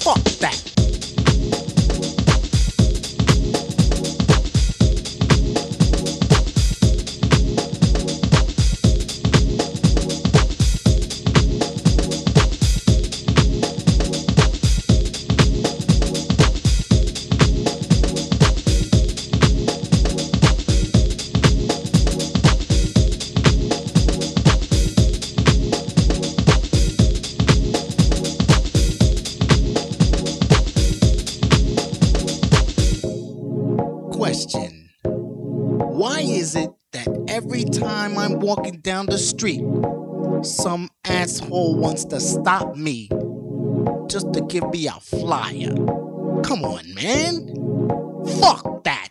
Fuck that. Question. Why is it that every time I'm walking down the street, some asshole wants to stop me just to give me a flyer? Come on, man. Fuck that.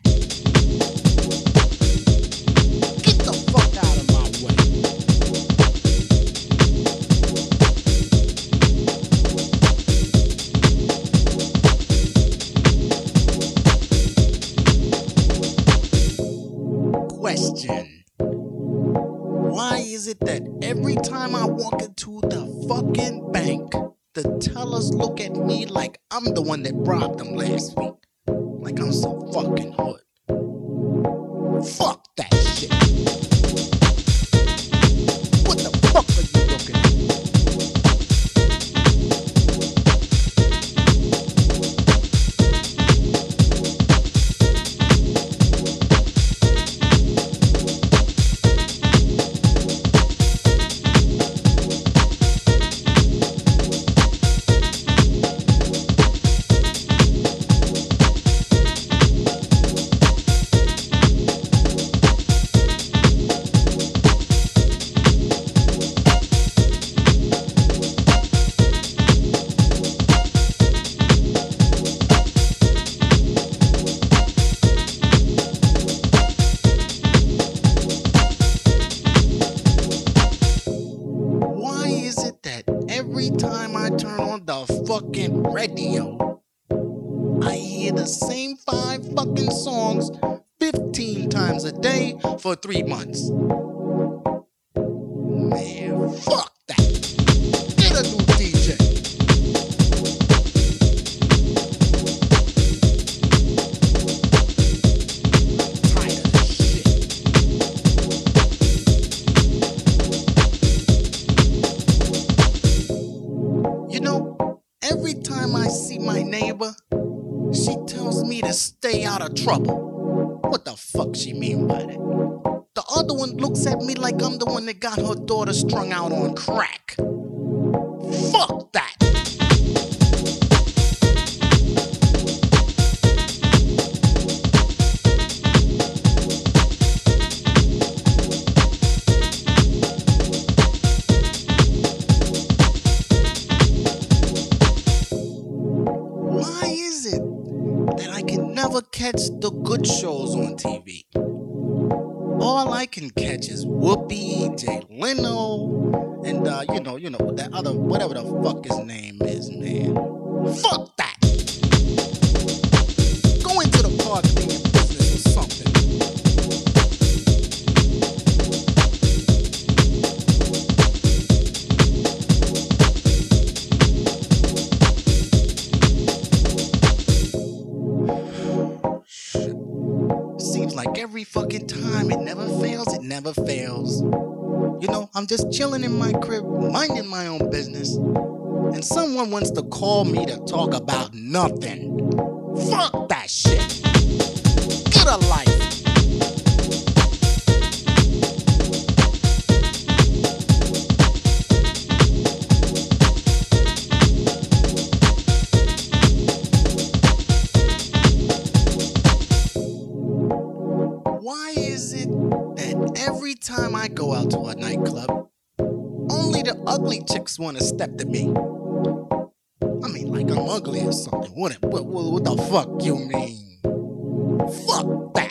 Get the fuck out of my way. Question. Why is it that every time I walk into the fucking bank, the tellers look at me like I'm the one that robbed them last week? Like I'm so fucking hood. Fuck that shit. What the fuck are you looking at? Why is it that every time I turn on the fucking radio, I hear the same 5 fucking songs 15 times a day for 3 months? Man, fuck that. Get a new DJ. I'm tired of this shit. You know, every time I see my neighbor, she tells me to stay out of trouble. What the fuck she mean by that? The other one looks at me like I'm the one that got her daughter strung out on crack. Fuck that. Why is it that I can never catch the good shows on TV? All I can catch is Whoopi, Jay Leno, and you know that other whatever the fuck his name is, man. Fuck that. Go into the park thing in business or something. Seems like every fucking time it never fails, it never fails. You know, I'm just chilling in my crib, minding my own business, and someone wants to call me to talk about nothing. Fuck that shit. Get a life. Why is it that every time I go out to a nightclub, only the ugly chicks want to step to me? I mean, like I'm ugly or something. What the fuck you mean? Fuck that.